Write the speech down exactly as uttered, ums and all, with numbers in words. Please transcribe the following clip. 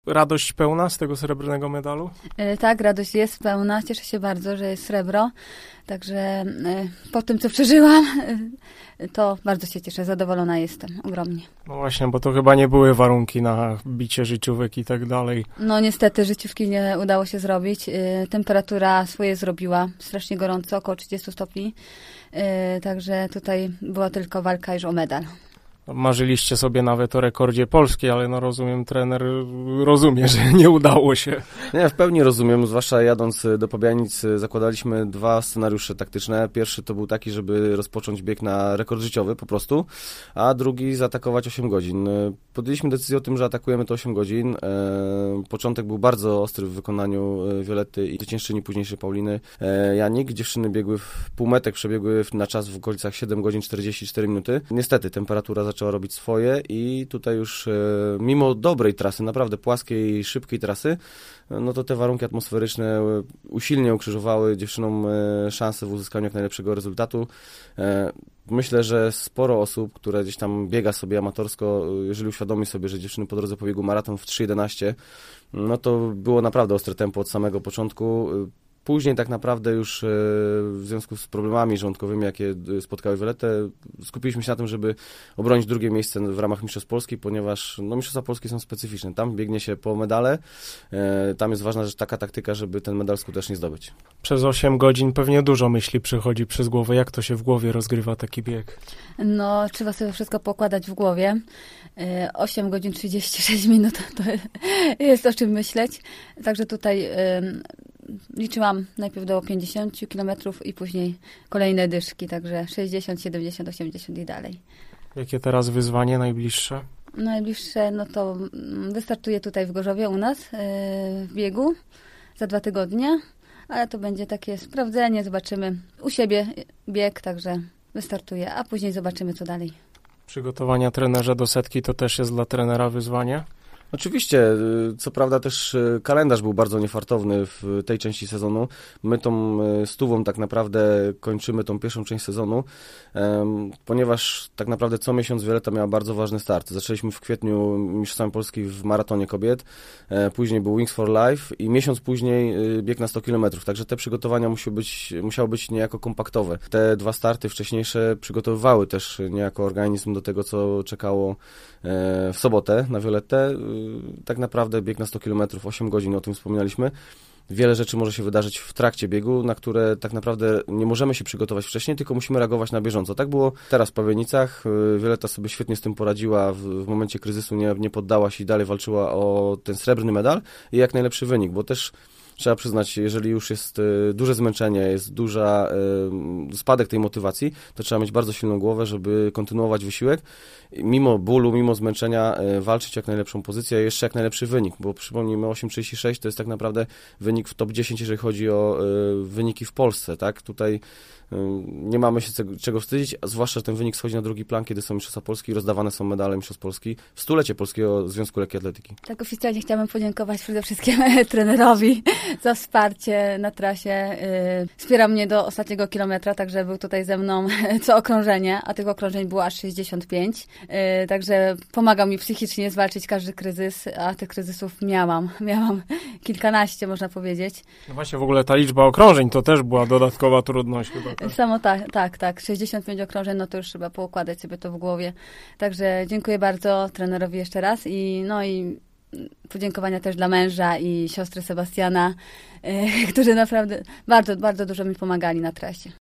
Radość pełna z tego srebrnego medalu? E, tak, radość jest pełna. Cieszę się bardzo, że jest srebro. Także e, po tym, co przeżyłam, e, to bardzo się cieszę. Zadowolona jestem. Ogromnie. No właśnie, bo to chyba nie były warunki na bicie życiówek i tak dalej. No niestety życiówki nie udało się zrobić. E, temperatura swoje zrobiła. Strasznie gorąco, około trzydzieści stopni. E, także tutaj była tylko walka już o medal. Marzyliście sobie nawet o rekordzie Polski, ale no rozumiem, trener rozumie, że nie udało się. Nie, w pełni rozumiem, zwłaszcza jadąc do Pabianic zakładaliśmy dwa scenariusze taktyczne. Pierwszy to był taki, żeby rozpocząć bieg na rekord życiowy po prostu, a drugi zaatakować osiem godzin. Podjęliśmy decyzję o tym, że atakujemy to osiem godzin. Początek był bardzo ostry w wykonaniu Violetty i zwyciężczyni późniejszej Pauliny Janik. Dziewczyny biegły w półmetek, przebiegły na czas w okolicach siedem godzin czterdzieści cztery minuty. Niestety temperatura zaczęła robić swoje i tutaj już e, mimo dobrej trasy, naprawdę płaskiej, szybkiej trasy, no to te warunki atmosferyczne usilnie ukrzyżowały dziewczynom e, szansę w uzyskaniu jak najlepszego rezultatu. E, myślę, że sporo osób, które gdzieś tam biega sobie amatorsko, jeżeli uświadomi sobie, że dziewczyny po drodze pobiegły maraton w trzy jedenaście, no to było naprawdę ostre tempo od samego początku. Później tak naprawdę już e, w związku z problemami żołądkowymi, jakie spotkały Violettę, skupiliśmy się na tym, żeby obronić drugie miejsce w ramach Mistrzostw Polski, ponieważ no, Mistrzostwa Polskie są specyficzne. Tam biegnie się po medale, e, tam jest ważna rzecz, taka taktyka, żeby ten medal skutecznie zdobyć. Przez osiem godzin pewnie dużo myśli przychodzi przez głowę. Jak to się w głowie rozgrywa taki bieg? No, trzeba sobie wszystko pokładać w głowie. E, osiem godzin trzydzieści sześć minut to jest o czym myśleć. Także tutaj e, liczyłam najpierw do pięćdziesiąt kilometrów i później kolejne dyszki, także sześćdziesiąt, siedemdziesiąt, osiemdziesiąt i dalej. Jakie teraz wyzwanie najbliższe? Najbliższe, no to wystartuję tutaj w Gorzowie u nas yy, w biegu za dwa tygodnie, ale to będzie takie sprawdzenie, zobaczymy u siebie bieg, także wystartuję, a później zobaczymy co dalej. Przygotowania trenerza do setki to też jest dla trenera wyzwanie? Oczywiście, co prawda też kalendarz był bardzo niefartowny w tej części sezonu. My tą stówą tak naprawdę kończymy tą pierwszą część sezonu, ponieważ tak naprawdę co miesiąc Violetta miała bardzo ważny start. Zaczęliśmy w kwietniu Mistrzostwami Polski w maratonie kobiet, później był Wings for Life i miesiąc później bieg na sto kilometrów, także te przygotowania musiały być, musiały być niejako kompaktowe. Te dwa starty wcześniejsze przygotowywały też niejako organizm do tego, co czekało w sobotę na Violettę. Tak naprawdę bieg na sto kilometrów, osiem godzin, o tym wspominaliśmy. Wiele rzeczy może się wydarzyć w trakcie biegu, na które tak naprawdę nie możemy się przygotować wcześniej, tylko musimy reagować na bieżąco. Tak było teraz w Pabianicach. Violetta sobie świetnie z tym poradziła. W, w momencie kryzysu nie, nie poddała się i dalej walczyła o ten srebrny medal i jak najlepszy wynik, bo też trzeba przyznać, jeżeli już jest y, duże zmęczenie, jest duża y, spadek tej motywacji, to trzeba mieć bardzo silną głowę, żeby kontynuować wysiłek. Mimo bólu, mimo zmęczenia y, walczyć jak najlepszą pozycję, a jeszcze jak najlepszy wynik, bo przypomnijmy, osiem trzydzieści sześć to jest tak naprawdę wynik w top dziesięć, jeżeli chodzi o y, wyniki w Polsce, tak? Tutaj y, nie mamy się czego, czego wstydzić, a zwłaszcza, że ten wynik schodzi na drugi plan, kiedy są Mistrzostwa Polski i rozdawane są medale Mistrzostw Polski w stulecie Polskiego Związku Lekkiej Atletyki. Tak oficjalnie chciałabym podziękować przede wszystkim trenerowi za wsparcie na trasie. Wspiera mnie do ostatniego kilometra, także był tutaj ze mną co okrążenie, a tych okrążeń było aż sześćdziesiąt pięć. Także pomagał mi psychicznie zwalczyć każdy kryzys, a tych kryzysów miałam. Miałam kilkanaście, można powiedzieć. No właśnie, w ogóle ta liczba okrążeń to też była dodatkowa trudność chyba. Tak? Samo tak, tak, tak. sześćdziesiąt pięć okrążeń, no to już trzeba poukładać sobie to w głowie. Także dziękuję bardzo trenerowi jeszcze raz i no i podziękowania też dla męża i siostry Sebastiana, yy, którzy naprawdę bardzo, bardzo dużo mi pomagali na trasie.